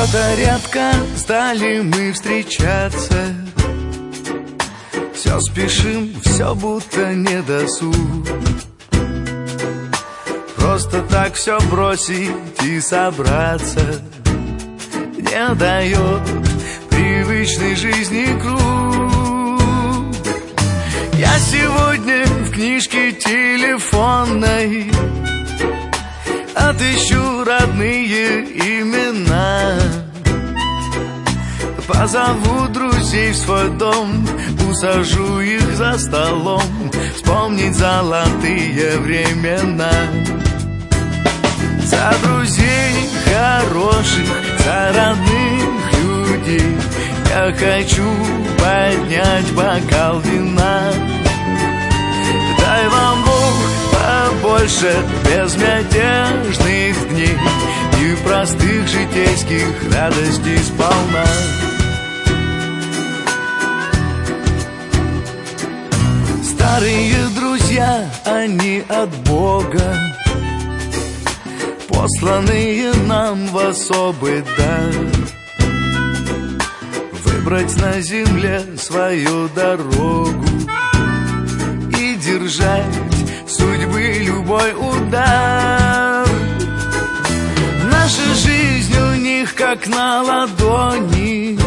Что-то редко стали мы встречаться, все спешим, все будто не досуг. Просто так все бросить и собраться не дает привычной жизни круг. Я сегодня в книжке телефонной отыщу родные имена, позову друзей в свой дом, усажу их за столом, вспомнить золотые времена. За друзей хороших, за родных людей я хочу поднять бокал вина. Дай вам Бог побольше безмятежных дней и простых житейских радостей сполна. Старые друзья, они от Бога, посланные нам в особый дар, выбрать на земле свою дорогу и держать судьбы любой удар. Наша жизнь у них как на ладони,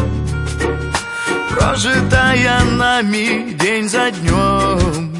прожитая нами день за днем.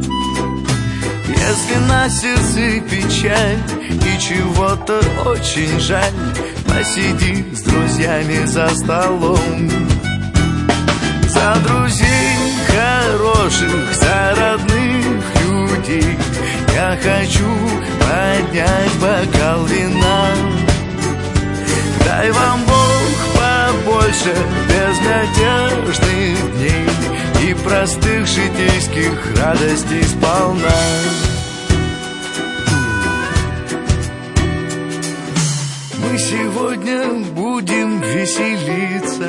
Если на сердце печаль и чего-то очень жаль, посиди с друзьями за столом. За друзей хороших, за родных людей я хочу поднять бокал вина. Дай вам Бог побольше безмятежных дней и простых житейских радостей сполна. Мы сегодня будем веселиться,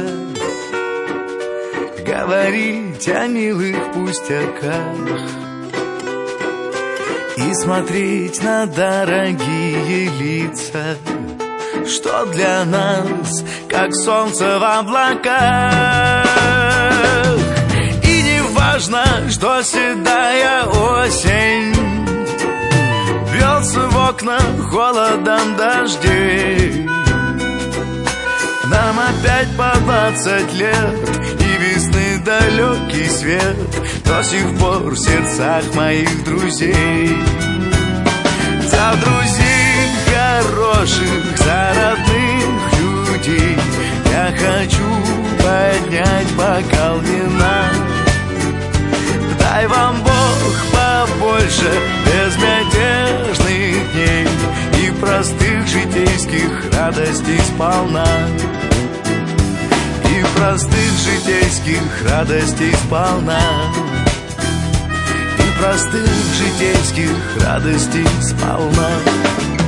говорить о милых пустяках и смотреть на дорогие лица, что для нас как солнце в облаках. И не важно, что седая осень бьется в окна холодом дождей. Нам опять по 20 лет, и весны далекий свет до сих пор в сердцах моих друзей. За друзей хороших, за родных людей я хочу поднять бокал вина. Дай вам Бог побольше безмятежных дней и простых житейских радостей сполна. И простых житейских радостей сполна. И простых житейских радостей сполна.